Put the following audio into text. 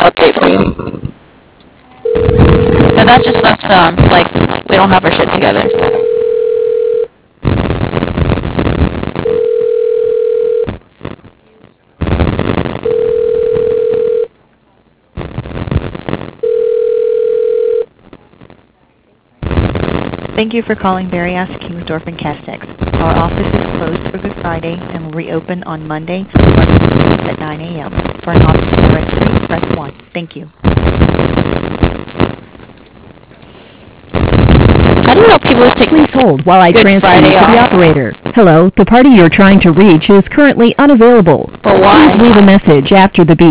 update for you. But that just sucks, like, we don't have our shit together. Thank you for calling Berryhouse, Kingsdorf, and Castex. Our office is closed for Good Friday and will reopen on Monday, March 16th at 9 a.m. For an office directory, press 1. Thank you. I don't know if people take Please hold while I Good transfer Friday you to the off. operator. Hello, the party you're trying to reach is currently unavailable. But why? Please leave a message after the beep.